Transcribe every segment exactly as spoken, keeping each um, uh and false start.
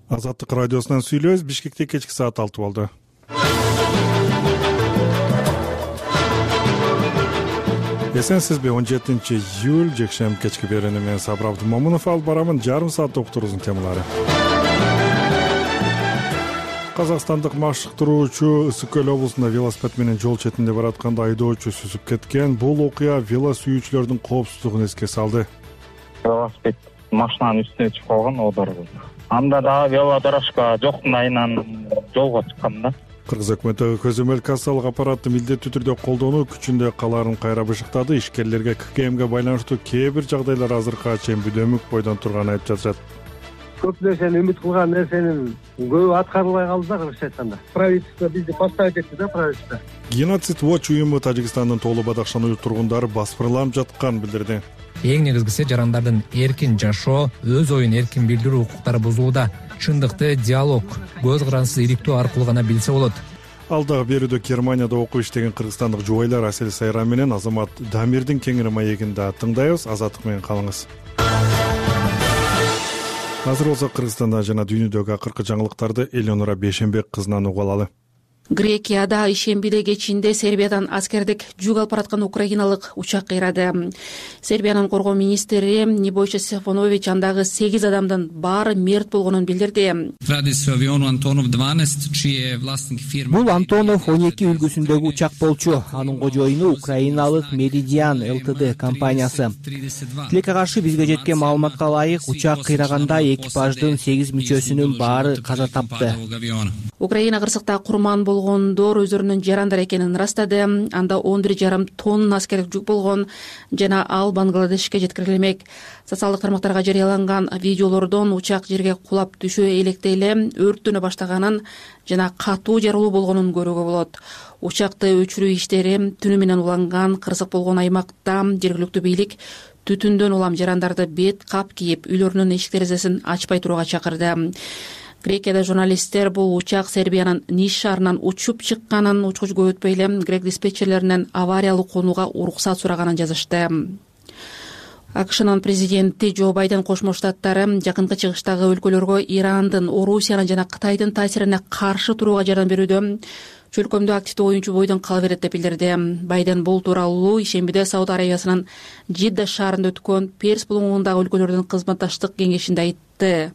Азаттык радиосунан сүйлөбүз. Бишкекте кечки саат алты болду. Эсенсизби? он жетинчи июль жекшемби кечки берүүнү мен Сабыр Абдымомунов алып барамын. Жарым саат уктуруубуздун темалары. Казакстандык машыктыруучу Ысык көл облусунда велосипед менен жол четинде баратканда айдоочу сүзүп кеткен. Бул окуя вело сүйүүчүлөрдүн коопсуздугун эске салды. Велосипед машинанын үстүнө чыгып калган оодарбыз. Анда дагы велодорожка жоктун айынан жолго чыккан да. Кыргыз өкмөтү көзөмөл кассалык аппаратты милдеттүү түрдө колдонуу күчүндө калаарын кайра бышыктады. Ишкерлерге ККМге байланыштуу кээ бир жагдайлар азыркыга чейин бүдөмүк бойдон турганын айтып жатышат. Көп нерсени үмүт кылган нерсенин көбү аткарылбай калды да, кыргызча айтканда. Правительство бизди поставить этти да, правительство. Геноцид Watch уюму Тажикстандын Тоолу Бадахшан уюттургундары баспырланып жатканын билдирди. Эң негизгиси жарандардын эркин жашоо, өз оюн эркин билдирүү укуктары бузулууда. Чындыкты диалог, көз карансыз иликтөө аркылуу гана билсе болот. Алдагы берүүдө Германияда окуп иштеген кыргызстандык жубайлар Асель Сайран менен Азамат Дамирдин кеңири маегин да тыңдайбыз. Азаттык менен калыңыз. Азыр болсо Кыргызстанда жана дүйнөдөгү акыркы жаңылыктарды Элеонора Бейшенбек кызынан угуп алалы. Грекияда ишембиде кечинде Сербиядан аскердик жүк алып бараткан украиналык учак кыйрады. Сербиянын коргоо министри Небойша Стефанович андагы сегиз адамдын баары мерт болгонун билдирди. Бул Антонов он эки үлгүсүндөгү учак болчу. Анын кожоюну украиналык Meridian Ltd компаниясы. Тилекке каршы бизге жеткен маалыматка ылайык, учак кыйраганда экипаждын сегиз мүчөсүнүн баары каза тапты. Украина кырсыкта курман болгондор өздөрүнүн жарандар экенин ырастады. Анда он бир жарым тонна аскердик жүк болгон жана ал Бангладешке жеткирилмек. Социалдык тармактарга жарыяланган видеолордон учак жерге кулап түшө электе эле өрттөнө баштаганын жана катуу жарылуу болгонун көрүүгө болот. Учакты өчүрүү иштери түнү менен уланган кырсык болгон аймакта жергиликтүү бийлик түтүндөн улам жарандарды бет кап кийип, үйлөрүнүн эшик терезесин ачпай турууга чакырды. Грекияда журналисттер бул учак Сербиянын Ниш шаарынан учуп чыкканын учкучу өтпөй эле грек диспетчерлеринен авариялык конууга уруксат сураганын жазышты. АКШнын президенти Джо Байден Кошмо Штаттары жакынкы чыгыштагы өлкөлөргө Ирандын, Орусиянын жана Кытайдын таасирине каршы турууга жардам берүүдө чөлкөмдө активдүү оюнчу бойдон кала берет деп билдирди. Байден бул тууралуу ишембиде Сауд Арабиясынын Жидда шаарында өткөн Перс булуңундагы өлкөлөрдүн кызматташтык кеңешинде айтты.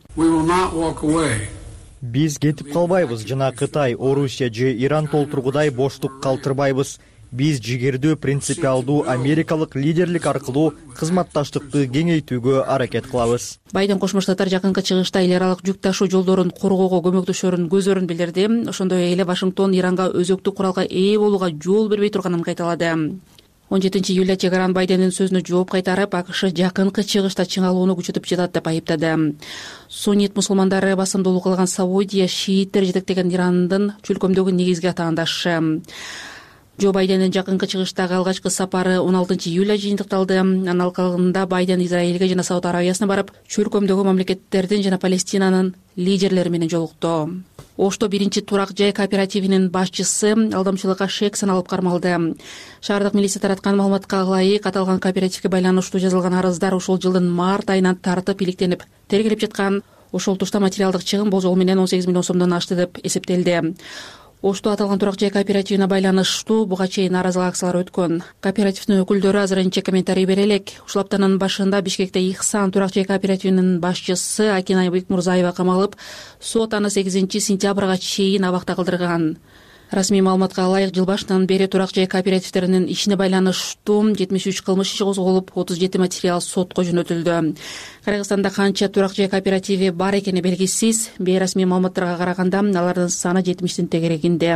Биз кетип калбайбыз жана Кытай, Орусия же Иран толтургудай боштук калтырбайбыз. Биз жигердүү, принципиалдуу америкалык лидерлик аркылуу кызматташтыкты кеңейтүүгө аракет кылабыз. Байден Кошмо Штаттар жакынкы чыгышта эл аралык жүк ташуу жолдорун коргоого көмөктөшөрүн көздөрүн билдирди. Ошондой эле Вашингтон Иранга өзөктүк куралга ээ болууга жол бербей турганын кайталады. он жетинчи июлда Тегеран Байдендин сөзүнө жооп кайтарып, АКШ жакынкы чыгышта чыңалууну күчөтүп жатат деп айыптады. Суннит мусулмандары басымдуулук кылган Саудия шииттер жетектеген Ирандын чөлкөмдөгү негизги атаандашы. Джо Байдендин жакынкы чыгыштагы алгачкы сапары он алтынчы июлда жыйынтыкталды. Анын алкагында Байден Израилге жана Сауд Арабиясына барып, чөлкөмдөгү мамлекеттердин жана Палестинанын лидерлери менен жолукту. Ошто биринчи турак жай кооперативинин башчысы алдамчылыкка шек саналып кармалды. Шаардык милиция тараткан маалыматка ылайык, аталган кооперативге байланыштуу жазылган арыздар ушул жылдын март айынан тартып иликтенип тергелип жаткан. Ошол тушта материалдык чыгым болжол менен он сегиз миллион сомдон ашты деп эсептелди. Ошто аталган турак жай кооперативине байланыштуу буга чейин наразылык акциялары өткөн. Кооперативдин өкүлдөрү азырынча комментарий бере элек. Ушул аптанын башында Бишкекте Ихсан турак жай кооперативинин башчысы Акина Бекмурзаева камалып, сот аны сегизинчи сентябрга чейин абакта кылдырган. Расмий маалыматка ылайык, жыл башынан бери турак жай кооперативдеринин ишине байланыштуу жетимиш үч кылмыш иши козголуп, отуз жети материал сотко жөнөтүлдү. Кыргызстанда канча турак жай кооперативи бар экени белгисиз. Бейрасмий маалыматтарга караганда алардын саны жетимиштин тегерегинде.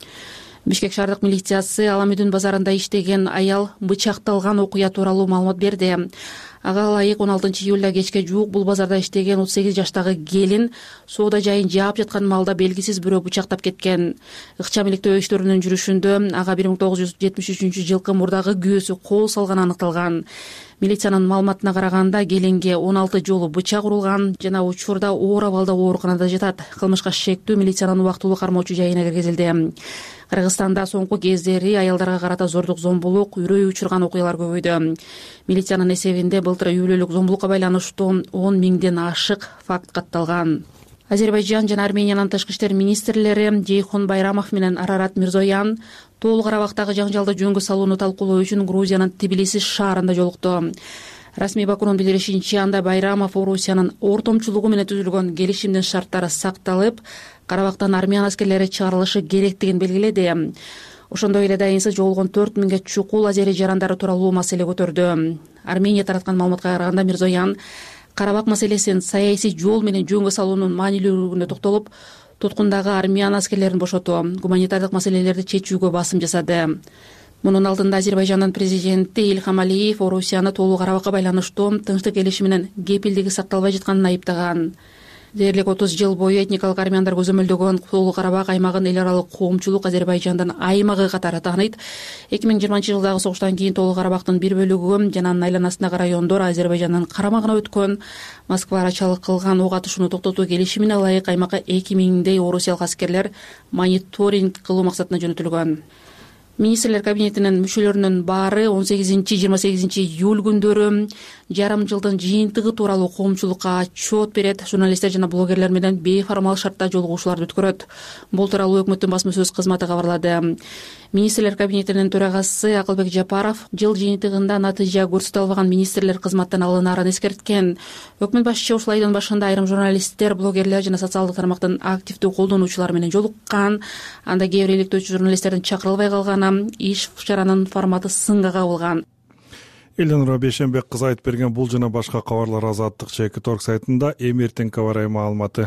Бишкек шаардык милициясы Аламүдүн базарында иштеген аял бычакталган окуя тууралуу маалымат берди. Ага ылайык он алтынчы июлда кечке жуук бул базарда иштеген отуз сегиз жаштагы келин соода жайын жаап жаткан маалда белгисиз бирөө бычактап кеткен. Ыкчам иликтөө иштеринин жүрүшүндө ага бир миң тогуз жүз жетимиш үчүнчү жылкы мурдагы күйөөсү кол салганы аныкталган. Милициянын маалыматына караганда келинге он алты жолу бычак урулган жана учурда оор абалда ооруканада жатат. Кылмышка шектүү милициянын убактылуу кармоочу жайына киргизилди. Кыргызстанда соңку кездери аялдарга карата зордук, зомбулук, үрөй учурган окуялар көбөйдү. Милициянын эсебинде былтыр үйлүүлүк зомбулукка байланыштуу он миңден ашык факт катталган. Азербайжан жана Армениянын тышкы иштер министрлери Жейхон Байрамов менен Арарат Мирзоян Тоолуу Карабактагы жаңжалды жөнгө салууну талкуулоо үчүн Грузиянын Тбилиси шаарында жолукту. Расмий Бакунун билдиришинче, анда Байрамов Орусиянын ортомчулугу менен түзүлгөн келишимдин шарттары сакталып, Карабактан армян аскерлери чыгарылышы керектигин белгиледи. Ошондой эле дайынсыз жоголгон төрт миңге чукул азери жарандары тууралуу маселе көтөрдү. Армения тараткан маалыматка караганда Мирзоян Карабак маселесин саясий жол менен жөнгө салуунун маанилүүлүгүнө токтолуп, туткундагы армян аскерлерин бошотуу, гуманитардык маселелерди чечүүгө басым жасады. Мунун алдында Азербайжандын президенти Ильхам Алиев Орусияны Тоолуу Карабакка байланыштуу тынчтык келишиминин кепилдиги сакталбай жатканын айыптаган. Дээрлик отуз жыл бою этникалык армяндар көзөмөлдөгөн Тоолуу Карабак аймагын эл аралык коомчулук Азербайжандын аймагы катары тааныйт. эки миң жыйырманчы жылдагы согуштан кийин Тоолуу Карабактын бир бөлүгү жана анын айланасындагы райондор Азербайжандын карамагына өткөн. Москва арачалык кылган ок атышууну токтотуу келишимине ылайык аймакка эки миңдей орусиялык аскерлер мониторинг кылуу максатында жөнөтүлгөн. Министрлер кабинетинин мүчөлөрүнүн баары он сегизинчи жыйырма сегизинчи июль күндөрү жарым жылдын жыйынтыгы тууралуу коомчулукка отчет берет, журналисттер жана блогерлер менен бейформал шартта жолугушууларды өткөрөт. Бул тууралуу өкмөттүн басма сөз кызматы кабарлады. Министрлер кабинетинин төрагасы Акылбек Жапаров жыл жыйынтыгында натыйжа көрсөтө албаган министрлер кызматтан алынаарын эскерткен. Өкмөт башчысы ушул айдын башында айрым журналисттер, блогерлер жана социалдык тармактын активдүү колдонуучулары менен жолуккан. Анда кээ бир иликтөөчү журналисттердин чакырылбай калганы, иш чаранын форматы сынга кабылган. Элинура Бейшенбек кызы айтып берген бул жана башка кабарлар Азаттык чеки торг сайтында эми эртеңки аба ырайы маалыматы.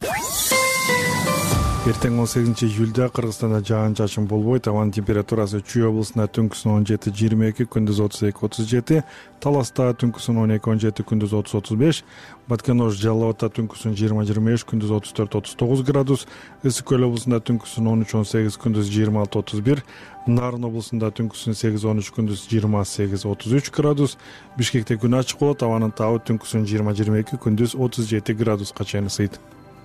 Эртең он сегизинчи июлда Кыргызстанда жаан-чачын болбойт. Абанын температурасы Чүй облусунда түнкүсүн он жети жыйырма эки, күндүз отуз эки отуз жети, Таласта түнкүсүн он эки он жети, күндүз отуз отуз беш, Баткен-Ош Жалал Абадта түнкүсүн жыйырма жыйырма беш, күндүз отуз төрт отуз тогуз градус, Ысык Көл облусунда түнкүсүн он үч он сегиз, күндүз жыйырма алты отуз бир, Нарын облусунда түнкүсүн сегиз он үч, күндүз жыйырма сегиз отуз үч градус, Бишкекте күн ачык болот, абанын табы түнкүсүн жыйырма жыйырма эки, күндүз отуз жети градуска чейин ысыйт.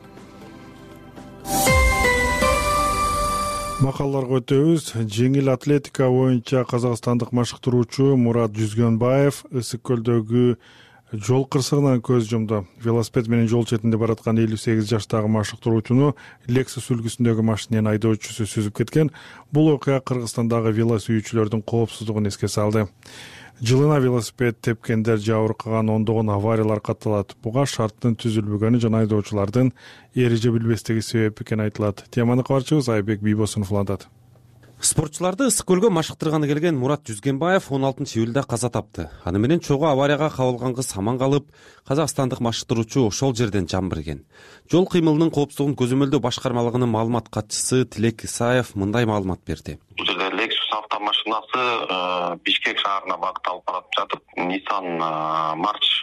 Макалларга өтөбүз. Жеңил атлетика боюнча казакстандык машыктыруучу Мурат Жүзгөнбаев Ысык Көлдөгү жол кырсыгынан көз жумду. Велосипед менен жол четинде бараткан элүү сегиз жаштагы машыктыруучуну Lexus үлгүсүндөгү машинанын айдоочусу сүзүп кеткен. Бул окуя Кыргызстандагы велосүйүүчүлөрдүн коопсуздугун эске салды. Жылына велосипед тепкендер жабыркаган ондогон авариялар катталат. Буга шарттын түзүлбөгөнү жана айдоочулардын эреже билбестиги себеп экени айтылат. Теманы кабарчыбыз Айбек Бийбосунов улантат. Спортчуларды Ысык Көлгө машыктырганы келген Мурат Жүзгөнбаев он алтынчы июлда каза тапты. Аны менен чогуу аварияга кабылган кыз аман калып, казакстандык машыктыруучу ошол жерден жан берген. Жол кыймылынын коопсуздугун көзөмөлдөө башкармалыгынын маалымат катчысы Тилек Исаев мындай маалымат берди. Бул жерде Lexus автомашинасы Бишкек шаарына багыт алып барып жатып, Nissan March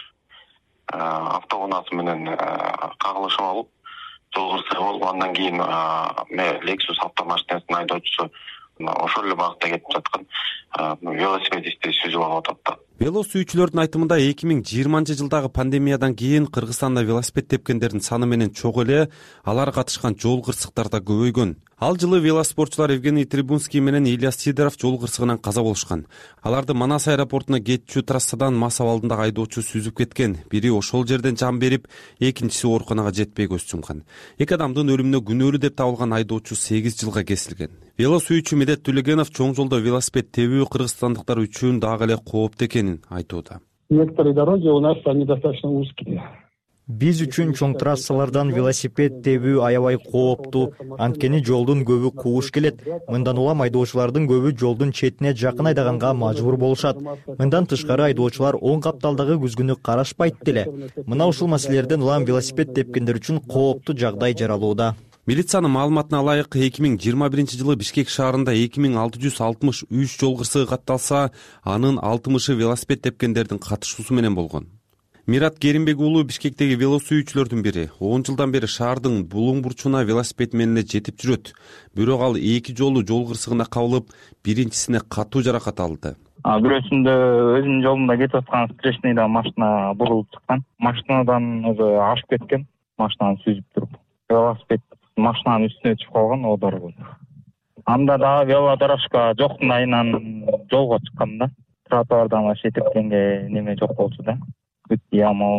автоунаасы менен кагылышып алып, жол кырсыгы болуп, андан кийин Lexus автомашинасынын айдоочусу ошол эле багытта кетип жаткан велосипедистти сүзүп алып атат. Велосүйүүчүлөрдүн айтымында эки миң жыйырманчы жылдагы пандемиядан кийин Кыргызстанда велосипед тепкендердин саны менен чогуу эле алар катышкан жол кырсыктарда көбөйгөн. Ал жылы велоспортчулар Евгений Трибунский менен Ильяс Сидоров жол кырсыгынан каза болушкан. Аларды Манас аэропортуна кетчү трассадан мас абалдагы айдоочу сүзүп кеткен. Бири ошол жерден жан берип, экинчиси ооруканага жетпей көз жумган. Эки адамдын өлүмүнө күнөөлүү деп табылган айдоочу сегиз жылга кесилген. Велосүйүүчү Медет Төлөгенов чоң жолдо велосипед тебүү кыргызстандыктар үчүн дагы эле кооптуу экенин айтууда. Некоторые дороги у нас они достаточно узкие. Биз үчүн чоң трассалардан велосипед тебүү аябай кооптуу. Анткени жолдун көбү кууш келет. Мындан улам айдоочулардын көбү жолдун четине жакын айдаганга мажбур болушат. Мындан тышкары айдоочулар оң капталдагы күзгүнү карашпайт деле. Мына ушул маселелерден улам велосипед тепкендер үчүн кооптуу жагдай жаралууда. Милициянын маалыматына ылайык эки миң жыйырма биринчи жылы Бишкек шаарында эки миң алты жүз алтымыш үч жол кырсыгы катталса, анын алтымышы велосипед тепкендердин катышуусу менен болгон. Мират Керимбек уулу Бишкектеги велосүйүүчүлөрдүн бири. он жылдан бери шаардын булуң бурчуна велосипед менен жетип жүрөт. Бирок ал эки жолу жол кырсыгына кабылып, биринчисине катуу жаракат алды. Бирөөсүндө өзүнүн жолунда кетип аткан встречныйда машина бурулуп чыккан. Машинадан өзү ашып кеткен, машинаны сүзүп туруп. Велосипед машинанын үстүнө түшүп калган, оодарып. Анда да велодорожка жоктун айынан жолго чыккан да. Тротуардан вообще тепкенге неме жок болчу да. Яма болчу.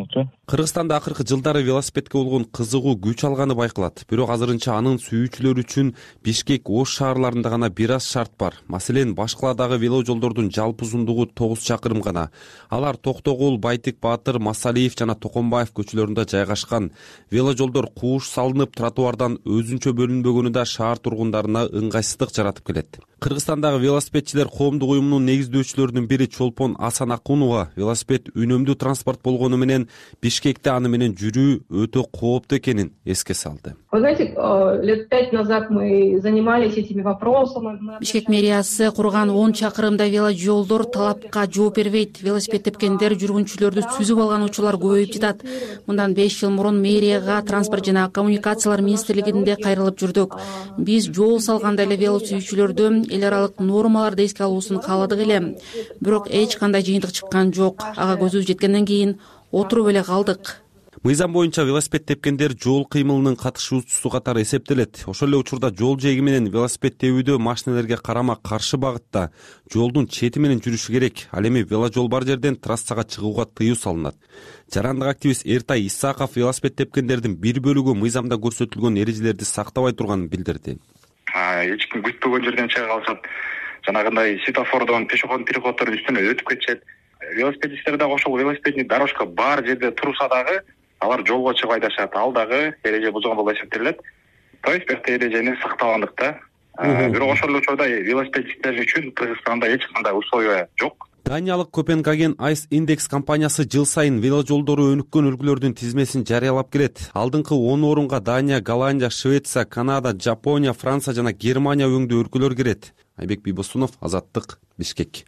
Кыргызстанда акыркы жылдары велосипедке болгон кызыгуу күч алганы байкалат. Бирок азырынча анын сүйүүчүлөр үчүн Бишкек, Ош шаарларында гана бир аз шарт бар. Маселен, баш каладагы вело жолдордун жалпы узундугу тогуз чакырым гана. Алар Токтогул, Байтик Баатыр, Масалиев жана Токомбаев көчөлөрүндө жайгашкан. Вело жолдор кууш салынып, тротуардан өзүнчө бөлүнбөгөнү да шаар тургундарына ыңгайсыздык жаратып келет. Кыргызстандагы велосипедчилер коомдук уюмунун негиздөөчүлөрүнүн бири Чолпон Асанакунова велосипед үнөмдүү транспорт болгону менен Бишкекте аны менен жүрүү өтө кооптуу экенин эске салды. Вы знаете, лет пять назад мы занимались этими вопросами. Бишкек мэриясы курган он чакырымда вело жолдор талапка жооп бербейт. Велосипед тепкендер жүргүнчүлөрдү сүзүп алган учурлар көбөйүп жатат. Мындан беш жыл мурун мэрияга транспорт жана коммуникациялар министрлигинде кайрылып жүрдүк. Биз жол салганда эле вело сүйүүчүлөрдү эл аралык нормаларды эске алуусун кааладык эле. Бирок эч кандай жыйынтык чыккан жок. Ага көзүбүз жеткенден кийин отуруп эле калдык. Мыйзам боюнча велосипед тепкендер жол кыймылынын катышуучусу катары эсептелет. Ошол эле учурда жол жээги менен велосипед тебүүдө машинелерге карама каршы багытта жолдун чети менен жүрүшү керек. Ал эми вело жол бар жерден трассага чыгууга тыюу салынат. Жарандык активист Эртай Исаков велосипед тепкендердин бир бөлүгү мыйзамда көрсөтүлгөн эрежелерди сактабай турганын билдирди. Эч ким күтпөгөн жерден чыга калышат. Жанагындай светофордон пешеходный переходдордун үстүнө өтүп кетишет. Велосипедисттер дагы ошол велосипедный дорожка бар жерде турса дагы алар жолго чыгып айдашат. Ал дагы эреже бузган болуп эсептелет. То есть бирте эрежени сактабандыкта. Бирок ошол эле учурда велосипедисттер үчүн Кыргызстанда эч кандай условия жок. Даниялык Копенгаген Ice Index компаниясы жыл сайын вело жолдору өнүккөн өлкөлөрдүн тизмесин жарыялап келет. Алдыңкы он орунга Дания, Голландия, Швеция, Канада, Жапония, Франция жана Германия өңдүү өлкөлөр кирет. Айбек Бийбосунов, Азаттык, Бишкек.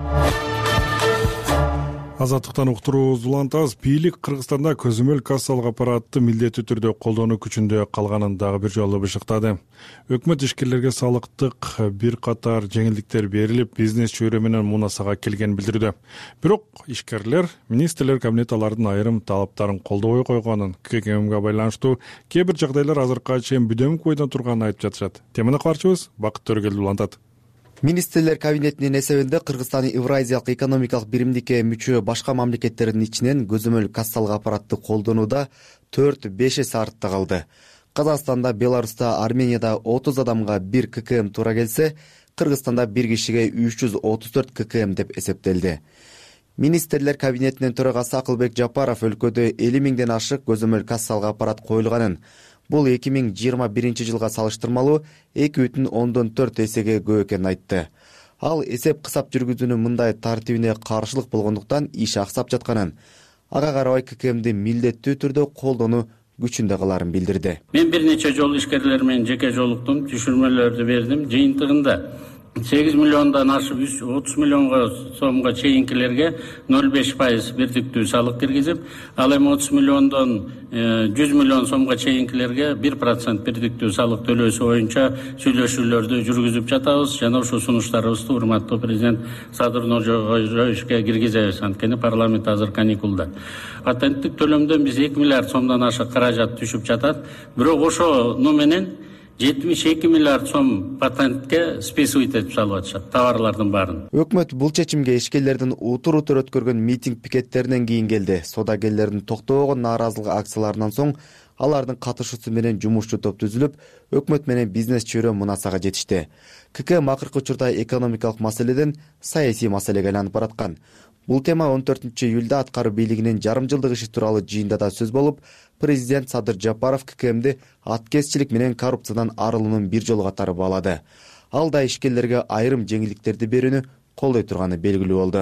Азаттыктан уктуруубузду улантабыз. Бийлик Кыргызстанда көзөмөл кассалык аппаратты милдеттүү түрдө колдонуу күчүндө калганын дагы бир жолу бышыктады. Өкмөт ишкерлерге салыктык бир катар жеңилдиктер берилип, бизнес чөйрө менен мунасага келгенин билдирди. Бирок ишкерлер министрлер кабинети алардын айрым талаптарын колдобой койгонун, ККМга байланыштуу кээ бир жагдайлар азыркыга чейин бүдөмүк бойдон турганын айтып жатышат. Теманы кабарчыбыз Бакыт Төрөгелди улантат. Министрлер кабинетинин эсебинде Кыргызстан Евразиялык экономикалык биримдикке мүчө башка мамлекеттердин ичинен көзөмөл кассалык аппаратты колдонууда төрт беш эсе артта калды. Казакстанда, Беларуста, Арменияда отуз адамга бир ККМ туура келсе, Кыргызстанда бир кишиге үч жүз отуз төрт ККМ деп эсептелди. Министрлер кабинетинин төрагасы Акылбек Жапаров өлкөдө элүү миңден ашык көзөмөл кассалык аппарат коюлганын, бул эки миң жыйырма биринчи жылга салыштырмалуу эки бүтүн ондон төрт эсеге көп экенин айтты. Ал эсеп кысап жүргүзүүнүн мындай тартибине каршылык болгондуктан иш аксап жатканын, ага карабай ККМди милдеттүү түрдө колдонуу күчүндө каларын билдирди. Мен бир нече жол ишкерлер менен жеке жолуктум, түшүрмөлөрдү бердим. Жыйынтыгында сегиз миллиондон ашып отуз миллионго сомго чейинкилерге ноль беш пайыз бирдиктүү салык киргизип, ал эми отуз миллиондон жүз миллион сомго чейинкилерге бир процент бирдиктүү салык төлөөсү боюнча сүйлөшүүлөрдү жүргүзүп жатабыз. Жана ушул сунуштарыбызды урматтуу президент Садыр Нуржоюшке киргизебиз. Анткени парламент азыр каникулда. Патенттик төлөмдөн биз эки миллиард сомдон ашык каражат түшүп жатат. Бирок ошону менен жетимиш эки миллиард сом патентке списывать этип салып атышат товарлардын баарын. Өкмөт бул чечимге ишкерлердин утур утур өткөргөн митинг пикеттеринен кийин келди. Содагерлердин токтобогон нааразылык акцияларынан соң алардын катышуусу менен жумушчу топ түзүлүп, өкмөт менен бизнес чөйрө мунасага жетишти. ККМ акыркы учурда экономикалык маселеден саясий маселеге айланып бараткан. Бул тема он төртүнчү июлда аткаруу бийлигинин жарым жылдык иши тууралуу жыйында да сөз болуп, президент Садыр Жапаров ККМди аткезчилик менен коррупциядан арылуунун бир жолу катары баалады. Ал да ишкерлерге айрым жеңилдиктерди берүүнү колдой турганы белгилүү болду.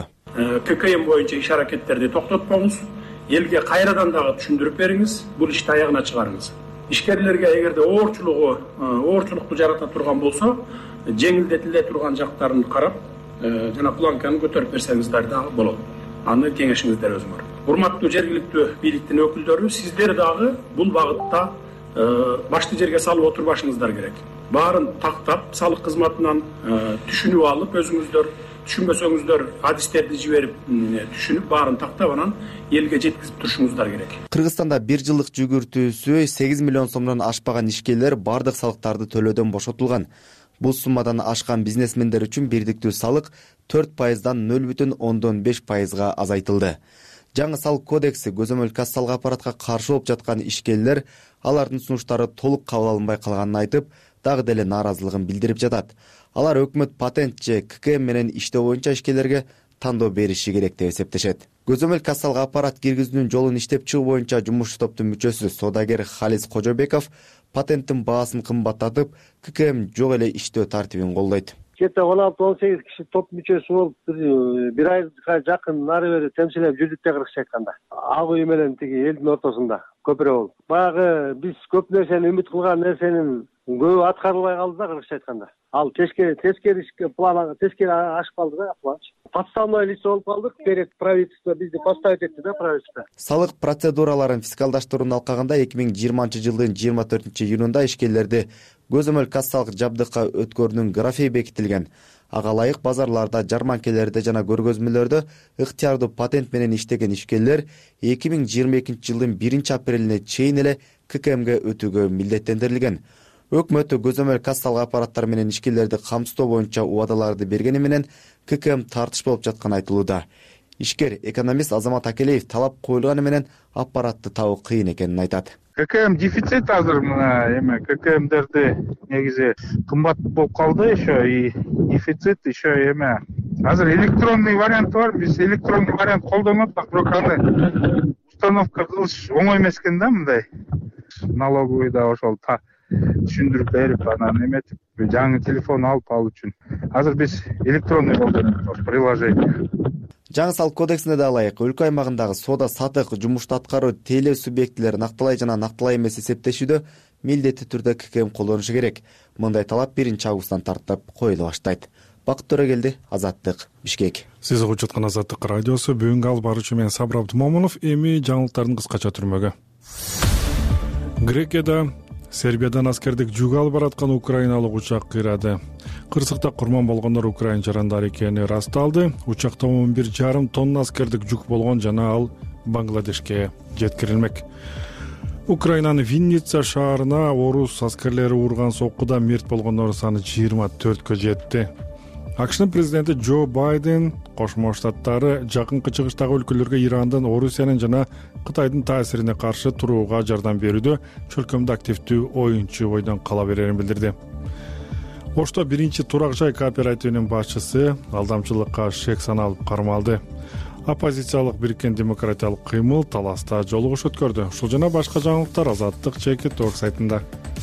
ККМ боюнча иш аракеттерди токтотпоңуз, элге кайрадан дагы түшүндүрүп бериңиз, бул ишти аягына чыгарыңыз. Ишкерлерге эгерде оорчулугу, оорчулукту жарата турган болсо, жеңилдетиле турган жактарын карап, жана планканы көтөрүп берсеңиздер дагы болот. Аны кеңешиңиздер өзүңөр. Урматтуу жергиликтүү бийликтин өкүлдөрү, сиздер дагы бул багытта башты жерге салып отурбашыңыздар керек. Баарын тактап, салык кызматынан түшүнүп алып, өзүңүздөр түшүнбөсөңүздөр адистерди жиберип, түшүнүп, баарын тактап, анан элге жеткизип турушуңуздар керек. Кыргызстанда бир жылдык жүгүртүүсү сегиз миллион сомдон ашпаган ишкерлер бардык салыктарды төлөөдөн бошотулган. Бул суммадан ашкан бизнесмендер үчүн бирдиктүү салык төрт пайыздан нөл бүтүн ондон беш пайызга азайтылды. жаңы салык кодекси көзөмөл кассалык аппаратка каршы болуп жаткан ишкерлер алардын сунуштары толук кабыл алынбай калганын айтып, дагы деле нааразылыгын билдирип жатат. Алар өкмөт патент же ка ка эм менен иштөө боюнча ишкерлерге тандоо бериши керек деп эсептешет. Көзөмөл кассалык аппарат киргизүүнүн жолун иштеп чыгуу боюнча жумушчу топтун мүчөсү соодагер Халис Кожобеков патенттин баасын кымбаттатып, ка ка эм жок эле иштөө тартибин колдойт. Четте он алты он сегиз киши топ мүчөсү болуп бир айга жакын нары бери темсилеп жүрдүк да кыргызча айтканда. Ак үй менен тиги элдин ортосунда көпүрө болуп. Баягы биз көп нерсени үмүт кылган нерсенин көбү аткарылбай калды да кыргызча айтканда. Ал тескери тескери план тескери ашып калды да план. Подставной лицо болуп калдык. Керек правительство бизди поставить этти да правительство. Салык процедураларын фискалдаштырууну алкаганда эки миң жыйырманчы жылдын жыйырма төртүнчү июнунда ишкерлерди көзөмөл кассалык жабдыкка өткөрүүнүн графиги бекитилген. Ага ылайык базарларда, жарманкелерде жана көргөзмөлөрдө ыктыярдуу патент менен иштеген ишкерлер эки миң жыйырма экинчи жылдын биринчи апрелине чейин эле ка ка эмге өтүүгө милдеттендирилген. Өкмөт көзөмөл кассалык аппараттар менен ишкерлерди камсыздоо боюнча убадаларды бергени менен ка ка эм тартыш болуп жатканы айтылууда. Ишкер экономист Азамат Акелеев талап коюлганы менен аппаратты табуу кыйын экенин айтат. ка ка эм дефицит азыр мына эме ка ка эмдерди негизи кымбат болуп калды еще и дефицит еще эме. Азыр электронный вариант бар, биз электронный вариант колдонуп атат, бирок аны установка кылыш оңой эмес экен да мындай. Налоговыйда ошол түшүндүрүп берип анан эметип жаңы телефон алып алуу үчүн. Азыр биз электронный колдонуп приложение. Жаңы салык кодексине да ылайык өлкө аймагындагы соода сатык, жумушту аткаруу, тейлөө субъектилерин накталай жана накталай эмес эсептешүүдө милдеттүү түрдө ка ка эм колдонушу керек. Мындай талап биринчи августтан тартып коюла баштайт. Бакыт Төрөгелди, Азаттык, Бишкек. Сиз угуп жаткан Азаттык радиосу. Бүгүнкү алып баруучу мен Сабыр Абдымомунов. Эми жаңылыктардын кыскача түрмөгү. Грекияда Сербиядан аскердик жүк алып бараткан украиналык учак кыйрады. Кырсыкта курман болгондор украин жарандары экени ырасталды. Учакта он бир жарым тонна аскердик жүк болгон жана ал Бангладешке жеткирилмек. Украинанын Винница шаарына орус аскерлери урган соккуда мерт болгондор саны жыйырма төрткө жетти. АКШнын президенти Джо Байден Кошмо Штаттары жакынкы чыгыштагы өлкөлөргө Ирандын, Орусиянын жана Кытайдын таасирине каршы турууга жардам берүүдө чөлкөмдө активдүү оюнчу бойдон кала берерин билдирди. Ошто биринчи турак жай кооперативинин башчысы алдамчылыкка шек саналып кармалды. Оппозициялык Бириккен демократиялык кыймыл таласта жолугуш өткөрдү. Ушул жана башка жаңылыктар Азаттык Чеки Ток сайтында.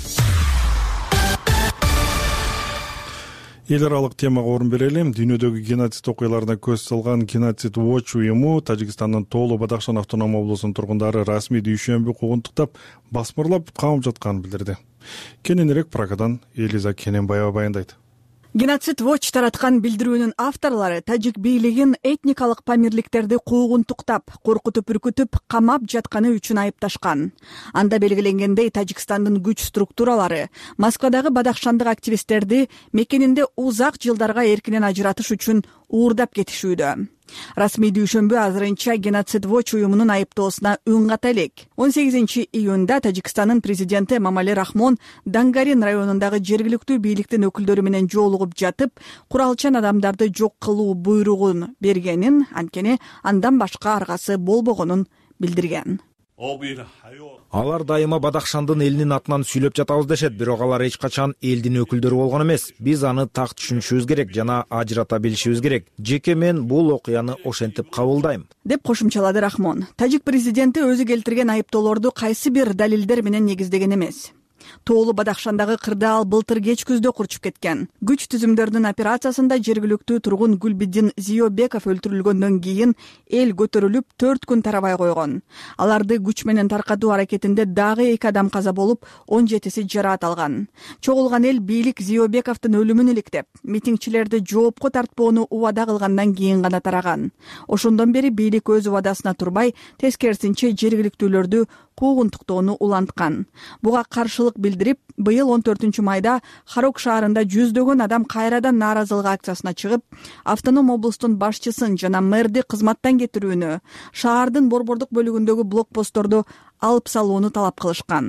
Эл аралык темага орун берелим. Дүйнөдөгү геноцид окуяларына көз салган Геноцид Watch уюму Тажикстандын Тоолу Бадахшан автоном облусунун тургундары расмий дүйшөмбү куугунтуктап басмырлап камап жатканын билдирди. Кененирээк Прагадан Элиза Кененбаева баяндайт. Геноцид Watch тараткан билдирүүнүн авторлору тажик бийлигин этникалык памирликтерди куугунтуктап, коркутуп үркүтүп, камап жатканы үчүн айыпташкан. Анда белгиленгендей, Тажикстандын күч структуралары Москвадагы бадахшандык активисттерди мекенинде узак жылдарга эркинен ажыратыш үчүн уурдап кетишүүдө. Расмий дүйшөмбү азырынча Геноцид Watch уюмунун айыптоосуна үн ката элек. он сегизинчи июнда Тажикстандын президенти Эмомали Рахмон Дангарин районундагы жергиликтүү бийликтин өкүлдөрү менен жолугуп жатып, куралчан адамдарды жок кылуу буйругун бергенин, анткени андан башка аргасы болбогонун билдирген. Алар дайыма Бадахшандын элинин атынан сүйлөп жатабыз дешет, бирок алар эч качан элдин өкүлдөрү болгон эмес. Биз аны так түшүнүшүбүз керек жана ажырата билишибиз керек. Жеке мен бул окуяны ошентип кабылдайм, деп кошумчалады Рахмон. Тажик президенти өзү келтирген айыптоолорду кайсы бир далилдер менен негиздеген эмес. Тоолу Бадахшандагы кырды ал былтыр кеч күздө курчуп кеткен. Күч түзүмдөрдүн операциясында жергиликтүү тургун Гүлбиддин Зиёбеков өлтүрүлгөндөн кийин эл көтөрүлүп төрт күн тарабай койгон. Аларды күч менен таркатуу аракетинде дагы эки адам каза болуп, он жетиси жараат алган. Чогулган эл бийлик Зиёбековдун өлүмүн иликтеп, митингчилерди жоопко тартпоону убада кылгандан кийин гана тараган. Ошондон бери бийлик өз убадасына турбай, тескерисинче жергиликтүүлөрдү куугунтуктоону уланткан. Буга каршылык билдирип, быйыл он төртүнчү майда Харок шаарында жүздөгөн адам кайрадан нааразылык акциясына чыгып, автоном облустун башчысын жана мэрди кызматтан кетирүүнү, шаардын борбордук бөлүгүндөгү блокпостторду алып салууну талап кылышкан.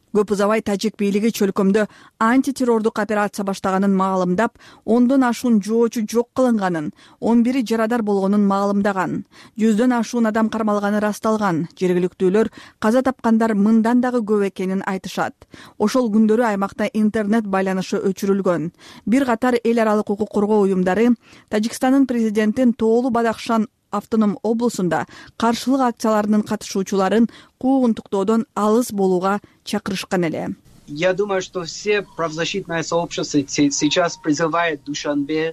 Көп узабай тажик бийлиги чөлкөмдө антитеррордук операция баштаганын маалымдап, ондон ашуун жоочу жок кылынганын, он бири жарадар болгонун маалымдаган. Жүздөн ашуун адам кармалганы расталган. Жергиликтүүлөр каза тапкандар мындан дагы көп экенин айтышат. Ошол күндөрү аймакта интернет байланышы өчүрүлгөн. Бир катар эл аралык укук коргоо уюмдары Тажикстандын президентин Тоолу Бадахшан автоном облусунда каршылык акцияларынын катышуучуларын куугунтуктоодон алыс болууга чакырышкан эле. Я думаю, что все правозащитное сообщество сейчас призывает Душанбе.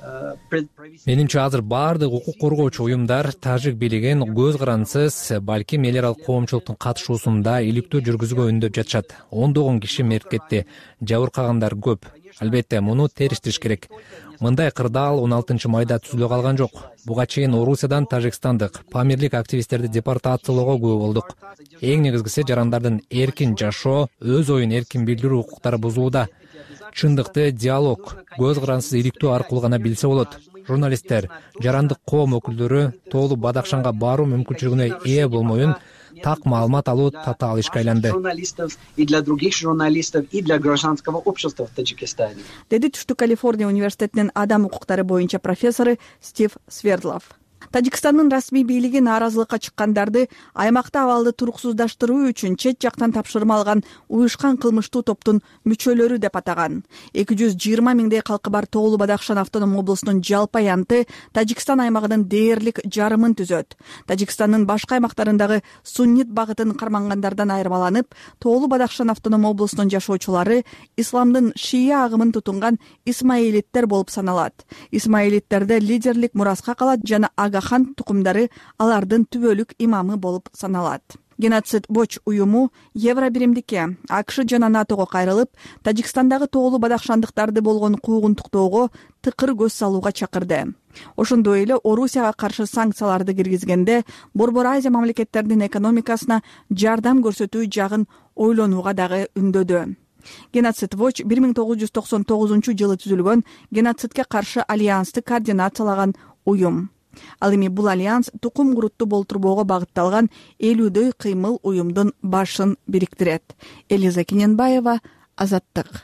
Менимче азыр баардык укук коргоочу уюмдар тажик бийлигин көз карансыз, балким эл аралык коомчулуктун катышуусунда иликтөө жүргүзүүгө үндөп жатышат. Ондогон киши мерт кетти, жабыркагандар көп. Албетте, муну териштириш керек. Мындай кырдаал он алтынчы майда түзүлө калган жок. Буга чейин Орусиядан тажикстандык памирлик активисттерди депортациялоого күбө болдук. Эң негизгиси жарандардын эркин жашоо, өз оюн эркин билдирүү укуктары бузулууда. Чындыкты диалог, көз карансыз иликтөө аркылуу гана билсе болот. Журналисттер, жарандык коом өкүлдөрү Тоолу Бадахшанга баруу мүмкүнчүлүгүнө ээ болмоюн так маалымат алуу татаал ишке айланды. Журналистов и для других журналистов и для гражданского общества в Таджикистане. Деди Түштүк Калифорния университетинин адам укуктары боюнча профессору Стив Свердлов. Тажикстандын расмий бийлиги нааразылыкка чыккандарды аймакта абалды туруксуздаштыруу үчүн чет жактан тапшырма алган уюшкан кылмыштуу топтун мүчөлөрү деп атаган. эки жүз жыйырма миңдей калкы бар Тоолу Бадахшан автоном облусунун жалпы аянты Тажикстан аймагынын дээрлик жарымын түзөт. Тажикстандын башка аймактарындагы суннит багытын кармангандардан айырмаланып, Тоолу Бадахшан автоном облусунун жашоочулары исламдын шия агымын тутунган исмаилиттер болуп саналат. Исмаилиттерде лидерлик мураска калат жана Агахан тукумдары алардын түбөлүк имамы болуп саналат. Геноцид Watch уюму Евробиримдикке, АКШ жана НАТОго кайрылып, Тажикстандагы Тоолу Бадахшандыктарды болгон куугунтуктоого тыкыр көз салууга чакырды. Ошондой эле Орусияга каршы санкцияларды киргизгенде Борбор Азия мамлекеттеринин экономикасына жардам көрсөтүү жагын ойлонууга дагы үндөдү. Геноцид Watch бир миң тогуз жүз токсон тогузунчу жылы түзүлгөн геноцидке каршы альянсты координациялаган уюм. Ал эми бул альянс тукум курутту болтурбоого багытталган элүүдөй кыймыл уюмдун башын бириктирет. Элиза Кененбаева, Азаттык.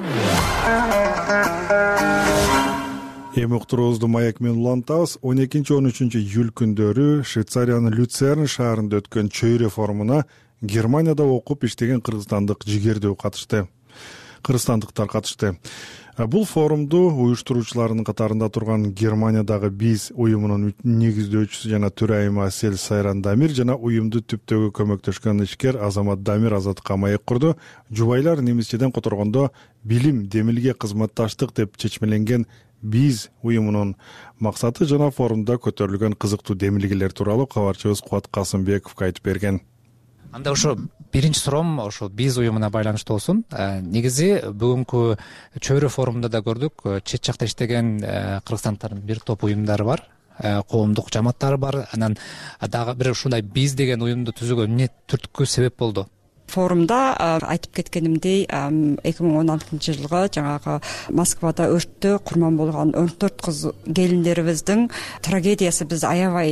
Эми уктуруубузду Маяк менен улантабыз. он экинчи он үчүнчү июль күндөрү Швейцариянын Люцерн шаарында өткөн чөйрө форумуна Германияда окуп иштеген кыргызстандык жигердүү катышты. Кыргызстандыктар катышты. Бул форумду уюштуруучулардын катарында турган Германиядагы биз уюмунун негиздөөчүсү жана төрайымы Асель Сайран Дамир жана уюмду түптөөгө көмөктөшкөн ишкер Азамат Дамир Азаттыкка маек курду. Жубайлар немисчеден которгондо билим, демилге кызматташтык деп чечмеленген биз уюмунун максаты жана форумда көтөрүлгөн кызыктуу демилгелер тууралуу кабарчыбыз Кубат Касымбековго айтып берген. Анда ошо биринчи суроом ошо биз уюмуна байланыштуу болсун. Негизи бүгүнкү чөйрө форумунда да көрдүк, чет жакта иштеген кыргызстандыктардын бир топ уюмдары бар, коомдук жамааттары бар. Анан дагы бир ушундай биз деген уюмду түзүүгө эмне түрткү себеп болду? Форумда айтып кеткенимдей эки миң он алтынчы жылгы жаңагы Москвада өрттө курман болгон он төрт кыз келиндерибиздин трагедиясы биз аябай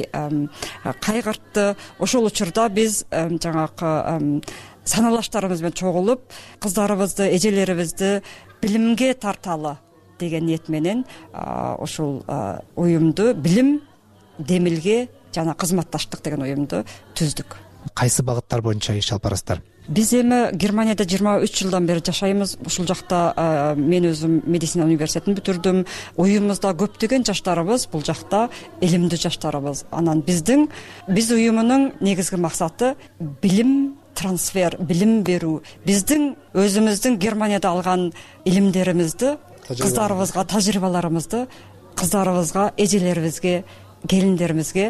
кайгыртты. Ошол учурда биз жаңагы саналаштарыбыз менен чогулуп, кыздарыбызды, эжелерибизди билимге тарталы деген ниет менен ошол уюмду билим, демилге жана кызматташтык деген уюмду түздүк. Кайсы багыттар боюнча иш алып барасыздар? Биз эми Германияда жыйырма үч жылдан бери жашайбыз. Ушул жакта мен өзүм медицина университетин бүтүрдүм. Уюмубузда көптөгөн жаштарыбыз бул жакта илимдүү жаштарыбыз. Анан биздин биз уюмунун негизги максаты билим трансфер, билим берүү. Биздин өзүбүздүн Германияда алган илимдеримизди кыздарыбызга, тажрыйбаларыбызды кыздарыбызга, эжелерибизге, келиндеримизге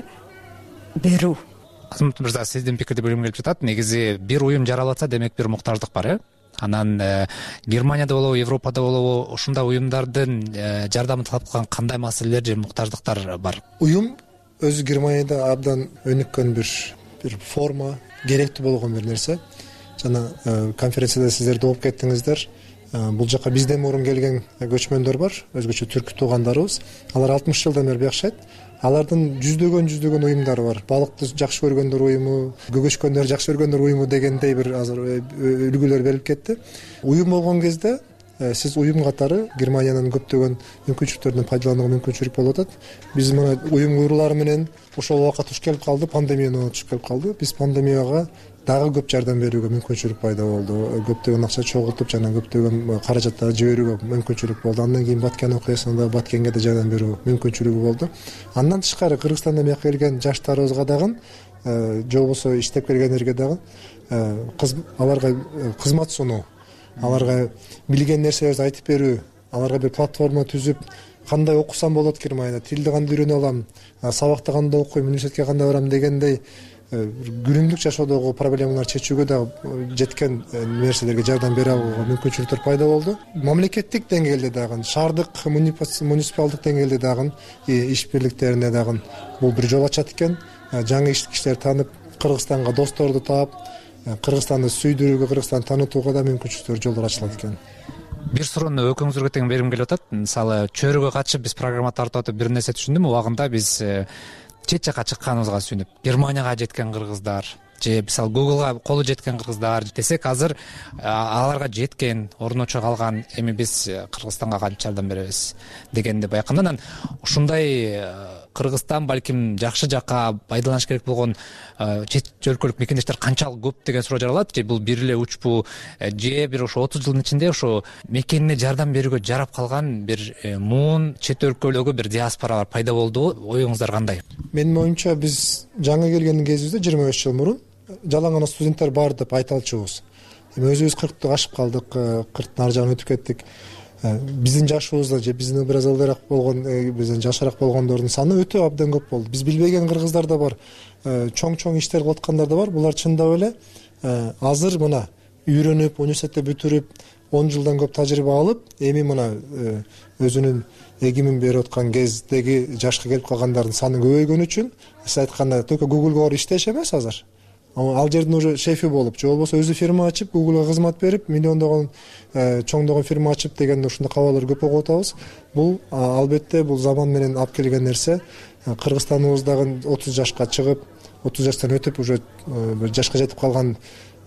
берүү. Азамат мырза, сиздин пикирди бөлүм келип жатат. Негизи бир уюм жаралатса, демек бир муктаждык бар, э? Анан Германияда болобу, Европада болобу, ушундай уюмдардын жардамын талап кылган кандай маселелер же муктаждыктар бар? Уюм өзү Германияда абдан өнүккөн бир бир форма, керектүү болгон бир нерсе. Жана конференцияда сиздер болуп кеттиңиздер. Бул жака бизден мурун келген көчмөндөр бар, өзгөчө түрк туугандарыбыз. Алар алтымыш жылдан бери жашайт. алардын жүздөгөн жүздөгөн уюмдары бар. Балыкты жакшы көргөндөр уюму, көгөшкөндөрдү жакшы көргөндөр уюму дегендей бир азыр үлгүлөр берилип кетти. Уюм болгон кезде сиз уюм катары Германиянын көптөгөн мүмкүнчүлүктөрүнөн пайдаланууга мүмкүнчүлүк болуп атат. Биз мына уюм курулары менен ошол убакка туш келип калды, пандемияга туш келип калды. Биз пандемияга дагы көп жардам берүүгө мүмкүнчүлүк пайда болду. Көптөгөн акча чогултуп жана көптөгөн каражаттарды жиберүүгө мүмкүнчүлүк болду. Андан кийин Баткен окуясында Баткенге да жардам берүү мүмкүнчүлүгү болду. Андан тышкары Кыргызстандан бияка келген жаштарыбызга дагы же болбосо иштеп келгендерге дагы аларга кызмат сунуу, аларга билген нерсебизди айтып берүү, аларга бир платформа түзүп, кандай окусам болот Германияда, тилди кандай үйрөнө алам, сабакты кандай окуйм, университетке кандай барам дегендей күнүмдүк жашоодогу проблемаларды чечүүгө дагы жеткен нерселерге жардам бере алууга мүмкүнчүлүктөр пайда болду. Мамлекеттик деңгээлде дагы, шаардык, муниципалдык деңгээлде дагы иш бирликтерине дагы бул бир жол ачат экен. Жаңы кишилерди таанып, Кыргызстанга досторду таап, Кыргызстанды сүйдүрүүгө, Кыргызстанды таанытууга да мүмкүнчүлүктөр, жолдор ачылат экен. Бир суроону экөөңүзгө тең бергим келип атат. Мисалы, чөйрөгө катышып биз программа тартып атып бир нерсе түшүндүм. Убагында биз чет жакка чыкканыбызга сүйүнүп, Германияга жеткен кыргыздар же мисалы Googleга колу жеткен кыргыздар десек, азыр аларга жеткен, орночо калган, эми биз Кыргызстанга кантип жардам беребиз дегенди байкадым. Анан ушундай Кыргызстан балким жакшы жакка пайдаланыш керек болгон чет өлкөлүк мекендештер канчалык көп деген суроо жаралат. Же бул бир эле учпу, же бир ошо отуз жылдын ичинде ошо мекенине жардам берүүгө жарап калган бир муун чет өлкөлөгө бир диаспоралар пайда болду. Оюңуздар кандай? Менин оюмча, биз жаңы келген кезибизде жыйырма беш жыл мурун жалаң гана студенттер бар деп айта алчубуз. Эми өзүбүз кыркты ашып калдык, кырктын ары жагына өтүп кеттик. Биздин жашыбызда же биздин бир аз элдерээк болгон, бизден жашыраак болгондордун саны өтө абдан көп болду. Биз билбеген кыргыздар да бар, чоң-чоң иштер кылып аткандар да бар. Булар чындап эле азыр мына үйрөнүп, университетте бүтүрүп, он жылдан көп тажрыйба алып, эми мына өзүнүн эгимин берип аткан кездеги жашка келип калгандардын саны көбөйгөн үчүн, сиз айткандай, только Google'га барып иштеш эмес азыр. Ал жердин уже шефи болуп, же болбосо өзү фирма ачып, Google'га кызмат берип, миллиондогон, чоңдогон фирма ачып деген ушундай кабарлар көп угуп атабыз. Бул албетте бул заман менен алып келген нерсе. Кыргызстаныбыздагы отуз жашка чыгып, отуз жаштан өтүп уже бир жашка жетип калган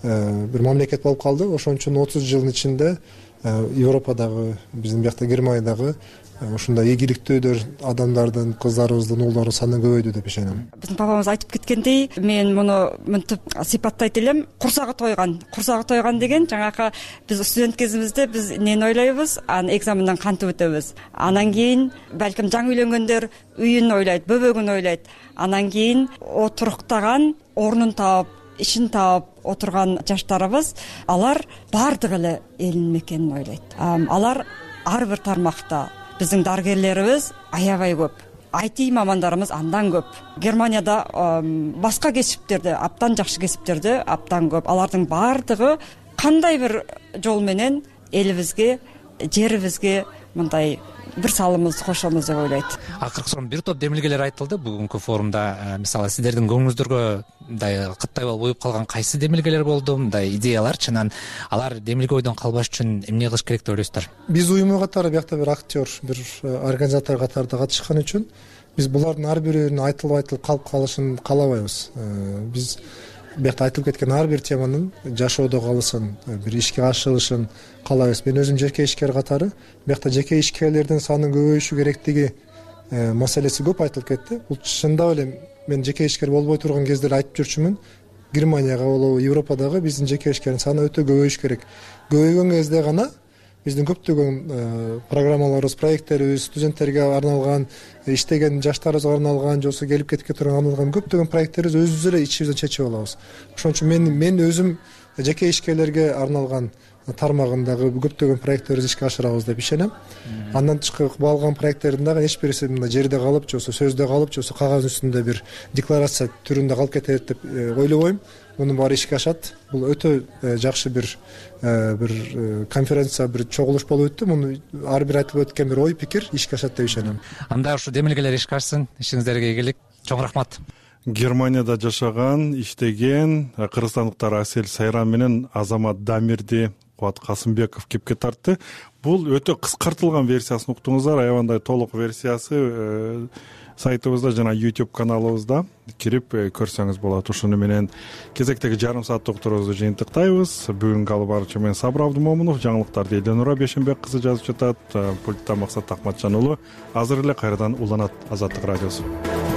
бир мамлекет болуп калды. Ошон үчүн отуз жылдын ичинде Европадагы, биздин биякта Германиядагы ушундай ийгиликтүүдөр адамдардын, кыздарыбыздын, уулдардын саны көбөйдү деп ишенем. Биздин папамыз айтып кеткендей, мен муну мынтип сыйпаттайт элем. Курсагы тойгон, курсагы тойгон деген жаңакы биз студент кезибизде биз эмнени ойлойбуз? Анан экзаменден кантип өтөбүз? Анан кийин балким жаңы үйлөнгөндөр үйүн ойлойт, бөбөгүн ойлойт. Анан кийин отуруктаган, орнун таап, ишин таап отурган жаштарыбыз, алар баардыгы эле элин мекенин ойлойт. Алар ар бир тармакта биздин дарыгерлерибиз аябай көп. ай ти мамандарыбыз андан көп. Германияда башка кесиптерде, абдан жакшы кесиптерде абдан көп. Алардын баардыгы кандай бир жол менен элибизге, жерибизге мындай бир салымыбызды кошобуз деп ойлойт. Акыркы суроо, бир топ демилгелер айтылды бүгүнкү форумда. Мисалы, сиздердин көңүлүңүздөргө мындай кыттай болуп уюп калган кайсы демилгелер болду, мындай идеяларчы? Анан алар демилге ойдон калбаш үчүн эмне кылыш керек деп ойлойсуздар? Биз уюму катары биякта бир актер, бир организатор катарында катышкан үчүн биз булардын ар биринин айтылып айтылып калып калышын каалабайбыз. Биз биякта айтылып кеткен ар бир теманын жашоодо калышын, бир ишке ашырылышын каалайбыз. Мен өзүм жеке ишкер катары биякта жеке ишкерлердин саны көбөйүшү керектиги маселеси көп айтылып кетти. Бул чындап эле мен жеке ишкер болбой турган кезде айтып жүрчүмүн. Германияга болобу, Европадагы биздин жеке ишкердин саны өтө көбөйүш керек. Көбөйгөн кезде гана биздин көптөгөн программаларыбыз, проекттерибиз, студенттерге арналган, иштеген жаштарыбызга арналган, жосу келип кетип турган арналган көптөгөн проекттерибиз өзүбүз эле ичибизден чечип алабыз. Ошон үчүн мен мен өзүм жеке ишкерлерге арналган тармагындагы көптөгөн проекттерибизди ишке ашырабыз деп ишенем. Андан тышкары калган проекттердин дагы эч бириси мындай жерде калып, жосу сөздө калып, жосу кагаз үстүндө бир декларация түрүндө калып кетет деп ойлобойм. Мунун баары ишке ашат. Бул өтө жакшы бир бир конференция, бир чогулуш болуп өттү. Муну ар бир айтып өткөн бир ой, пикир ишке ашат деп ишенем. Анда ушу демилгелер ишке ашсын. Ишиңиздерге ийгилик. Чоң рахмат. Германияда жашаган, иштеген кыргызстандыктар Асель Сайран менен Азамат Дамирди Кубат Касымбеков кепке тартты. Бул өтө кыскартылган версиясын уктуңуздар. Аябандай толук версиясы сайтыбызда жана YouTube каналыбызда кирип көрсөңүз болот. Ушуну менен кезектеги жарым сааттык уктуруубузду жыйынтыктайбыз. Бүгүнкү алып баруучу мен Сабыр Абдымомунов, жаңылыктарды Эленура Бешенбек кызы жазып жатат. Пультта Максат Акматжан уулу. Азыр эле кайрадан уланат Азаттык радиосу.